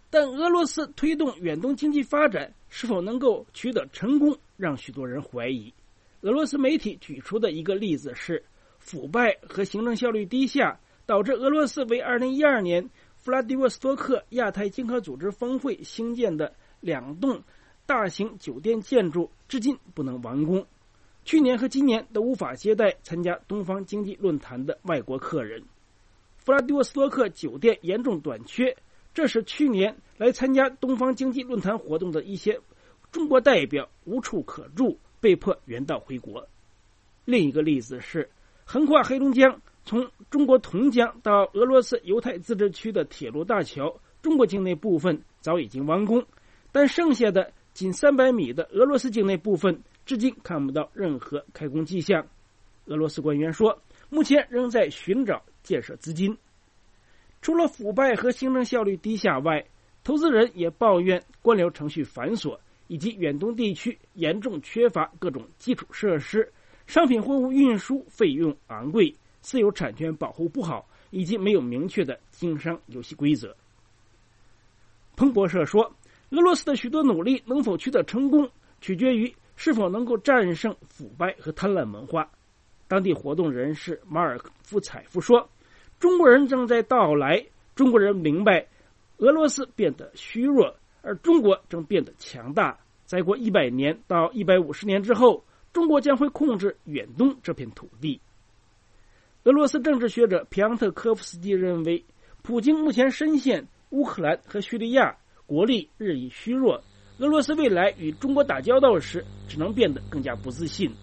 但俄罗斯推动远东经济发展是否能够取得成功，让许多人怀疑。俄罗斯媒体举出的一个例子是，腐败和行政效率低下导致俄罗斯为二零一二年弗拉迪沃斯托克亚太经合组织峰会兴建的两栋大型酒店建筑至今不能完工，去年和今年都无法接待参加东方经济论坛的外国客人。弗拉迪沃斯托克酒店严重短缺，这使去年来参加东方经济论坛活动的一些中国代表无处可住，被迫原道回国。另一个例子是，横跨黑龙江从中国同江到俄罗斯犹太自治区的铁路大桥，中国境内部分早已经完工，但剩下的仅三百米的俄罗斯境内部分至今看不到任何开工迹象。俄罗斯官员说，目前仍在寻找建设资金。除了腐败和行政效率低下外，投资人也抱怨官僚程序繁琐，以及远东地区严重缺乏各种基础设施，商品货物运输费用昂贵，私有产权保护不好，以及没有明确的经商游戏规则。彭博社说，俄罗斯的许多努力能否取得成功，取决于是否能够战胜腐败和贪婪文化。当地活动人士马尔夫采夫说，中国人正在到来，中国人明白俄罗斯变得虚弱，而中国正变得强大。再过一百年到一百五十年之后，中国将会控制远东这片土地。俄罗斯政治学者皮昂特科夫斯基认为，普京目前深陷乌克兰和叙利亚，国力日益虚弱，俄罗斯未来与中国打交道时只能变得更加不自信。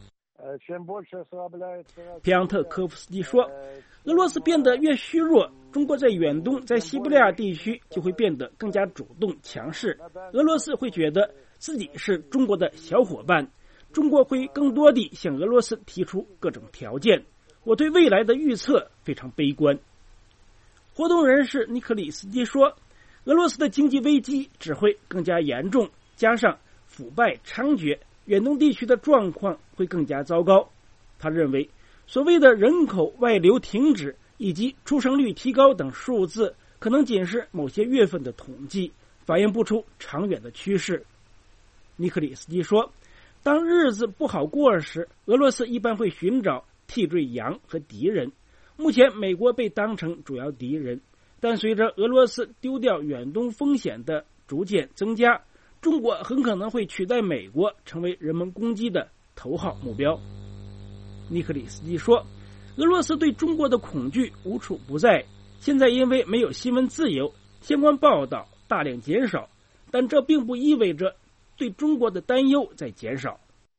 皮昂特科夫斯基说，俄罗斯变得越虚弱，中国在远东在西伯利亚地区就会变得更加主动强势，俄罗斯会觉得自己是中国的小伙伴，中国会更多地向俄罗斯提出各种条件。我对未来的预测非常悲观。活动人士尼克里斯基说，俄罗斯的经济危机只会更加严重，加上腐败猖獗，远东地区的状况会更加糟糕。他认为，所谓的人口外流停止以及出生率提高等数字，可能仅是某些月份的统计，反映不出长远的趋势。尼克里斯基说，当日子不好过时，俄罗斯一般会寻找替罪羊和敌人。目前美国被当成主要敌人，但随着俄罗斯丢掉远东风险的逐渐增加，中国很可能会取代美国成为人们攻击的头号目标。尼克里斯基说，俄罗斯对中国的恐惧无处不在，现在因为没有新闻自由，相关报道大量减少，但这并不意味着对中国的担忧在减少。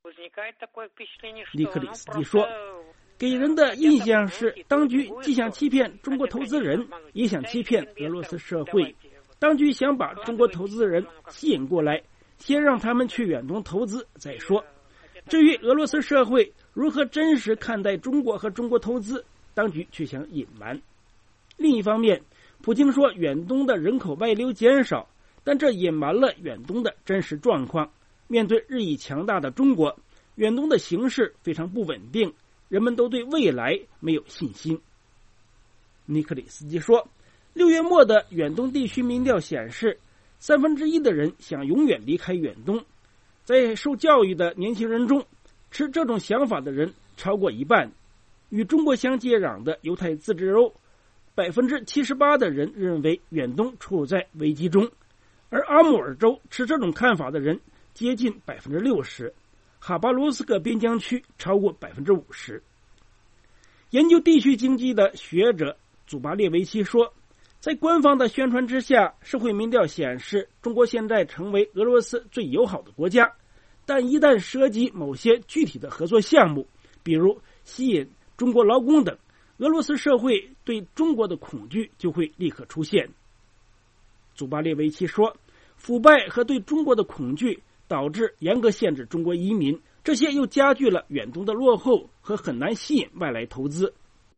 尼克里斯基说，给人的印象是，当局既想欺骗中国投资人，也想欺骗俄罗斯社会。当局想把中国投资人吸引过来，先让他们去远东投资再说。至于俄罗斯社会如何真实看待中国和中国投资，当局却想隐瞒。另一方面，普京说远东的人口外流减少，但这隐瞒了远东的真实状况。面对日益强大的中国，远东的形势非常不稳定，人们都对未来没有信心。尼克里斯基说，六月末的远东地区民调显示，三分之一的人想永远离开远东。在受教育的年轻人中，持这种想法的人超过一半。与中国相接壤的犹太自治州，百分之七十八的人认为远东处在危机中，而阿穆尔州持这种看法的人接近百分之六十，哈巴罗斯克边疆区超过百分之五十。研究地区经济的学者祖巴列维奇说，在官方的宣传之下，社会民调显示中国现在成为俄罗斯最友好的国家，但一旦涉及某些具体的合作项目，比如吸引中国劳工等，俄罗斯社会对中国的恐惧就会立刻出现。祖巴列维奇说，腐败和对中国的恐惧导致严格限制中国移民，这些又加剧了远东的落后和很难吸引外来投资。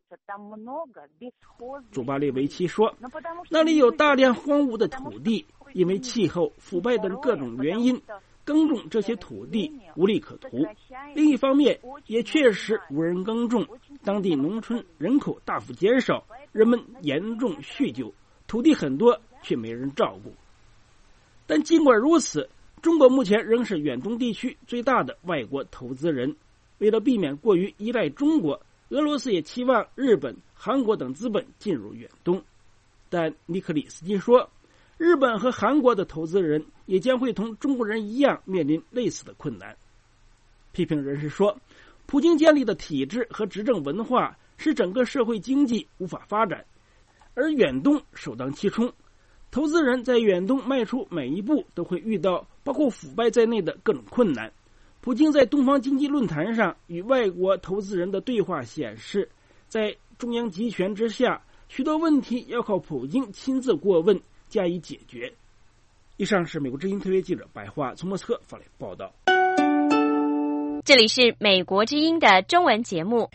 祖巴列维奇说，那里有大量荒芜的土地，因为气候、腐败等各种原因，耕种这些土地无利可图。另一方面，也确实无人耕种，当地农村人口大幅减少，人们严重酗酒，土地很多却没人照顾。 但尽管如此，中国目前仍是远东地区最大的外国投资人。为了避免过于依赖中国，俄罗斯也期望日本、韩国等资本进入远东。但尼克里斯基说，日本和韩国的投资人也将会同中国人一样面临类似的困难。批评人士说，普京建立的体制和执政文化使整个社会经济无法发展，而远东首当其冲。投资人在远东迈出每一步都会遇到包括腐败在内的各种困难。普京在东方经济论坛上与外国投资人的对话显示，在中央集权之下，许多问题要靠普京亲自过问加以解决。以上是美国之音特约记者白桦从莫斯科发来报道。 这里是美国之音的中文节目。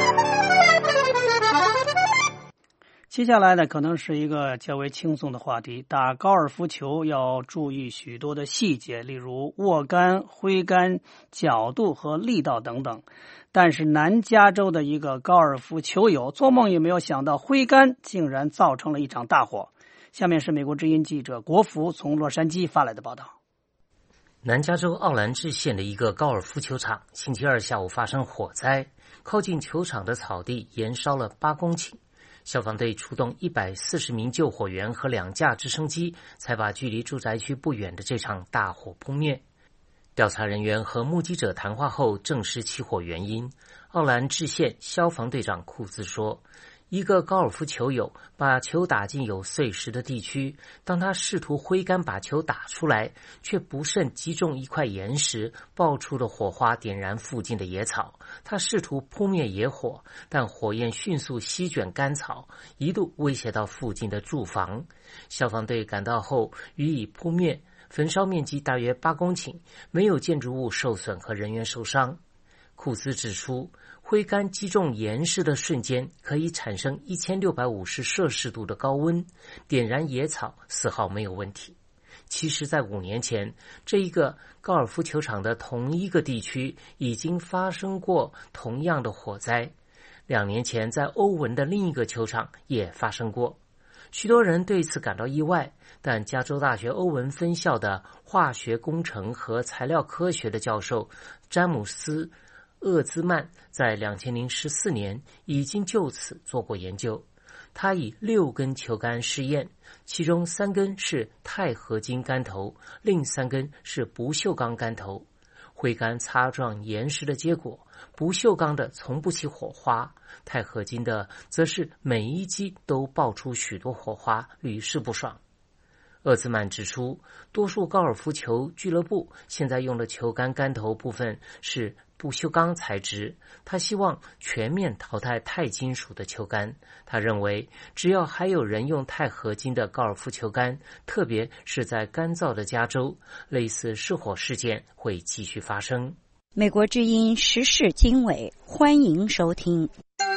接下来呢，可能是一个较为轻松的话题。打高尔夫球要注意许多的细节，例如握杆、挥杆、角度和力道等等。但是南加州的一个高尔夫球友做梦也没有想到，挥杆竟然造成了一场大火。下面是美国之音记者国福从洛杉矶发来的报道。 南加州奥兰治县的一个高尔夫球场星期二下午发生火灾，靠近球场的草地燃烧了八公顷。消防队出动一百四十名救火员和两架直升机，才把距离住宅区不远的这场大火扑灭。调查人员和目击者谈话后证实起火原因。奥兰治县消防队长库兹说，一个高尔夫球友把球打进有碎石的地区，当他试图挥杆把球打出来，却不慎击中一块岩石，爆出的火花点燃附近的野草。他试图扑灭野火，但火焰迅速席卷干草，一度威胁到附近的住房。消防队赶到后予以扑灭，焚烧面积大约八公顷，没有建筑物受损和人员受伤。库斯指出，挥杆击中岩石的瞬间可以产生一千六百五十摄氏度的高温，点燃野草丝毫没有问题。其实在五年前，这一个高尔夫球场的同一个地区已经发生过同样的火灾。两年前在欧文的另一个球场也发生过。许多人对此感到意外，但加州大学欧文分校的化学工程和材料科学的教授詹姆斯厄兹曼在二零零四年已经就此做过研究。他以六根球杆试验，其中三根是钛合金杆头，另三根是不锈钢杆头。挥杆擦撞岩石的结果，不锈钢的从不起火花，钛合金的则是每一击都爆出许多火花，屡试不爽。厄兹曼指出，多数高尔夫球俱乐部现在用的球杆杆头部分是不锈钢材质，他希望全面淘汰钛金属的球杆。他认为，只要还有人用钛合金的高尔夫球杆，特别是在干燥的加州，类似失火事件会继续发生。 美国之音时事经纬，欢迎收听。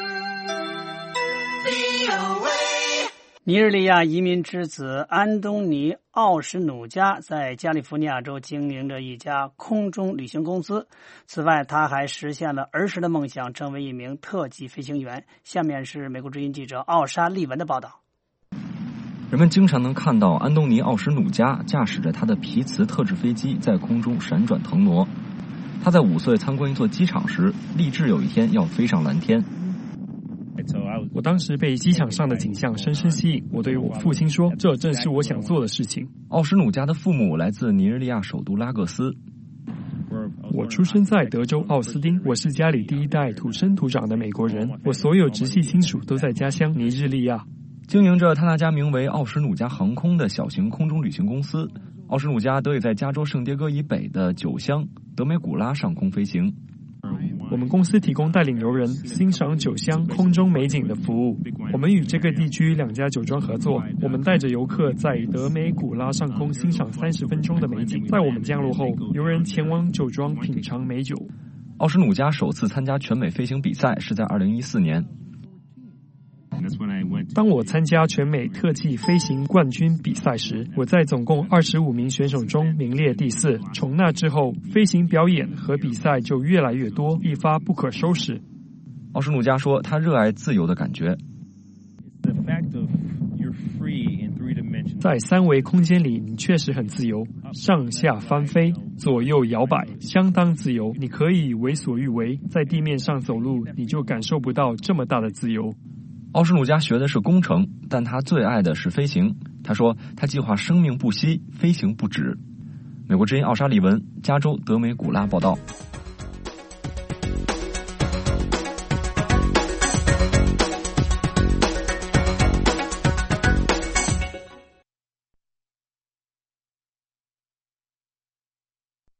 尼日利亚移民之子安东尼·奥什努加在加利福尼亚州经营着一家空中旅行公司。此外，他还实现了儿时的梦想，成为一名特级飞行员。下面是美国之音记者奥沙利文的报道。 人们经常能看到安东尼·奥什努加驾驶着他的皮茨特制飞机在空中闪转腾挪。他在五岁参观一座机场时，立志有一天要飞上蓝天。 我当时被机场上的景象深深吸引，我对我父亲说，这正是我想做的事情。 奥什努加的父母来自尼日利亚首都拉各斯。 我出生在德州奥斯汀，我是家里第一代土生土长的美国人，我所有直系亲属都在家乡尼日利亚。 经营着他那家名为奥什努加航空的小型空中旅行公司，奥什努加得以在加州圣迭戈以北的九乡德美古拉上空飞行。 我们公司提供带领游人欣赏九乡空中美景的服务。我们与这个地区两家酒庄合作，我们带着游客在德美古拉上空欣赏三十分钟的美景。在我们降落后，游人前往酒庄品尝美酒。 奥什努加首次参加全美飞行比赛是在二零一四年。 当我参加全美特技飞行冠军比赛时，我在总共二十五名选手中名列第四。从那之后，飞行表演和比赛就越来越多，一发不可收拾。 奥什努加说，他热爱自由的感觉。 在三维空间里，你确实很自由，上下翻飞，左右摇摆，相当自由。你可以为所欲为，在地面上走路，你就感受不到这么大的自由。 奥什努加学的是工程，但他最爱的是飞行。他说，他计划生命不息，飞行不止。美国之音奥沙利文，加州德美古拉报道。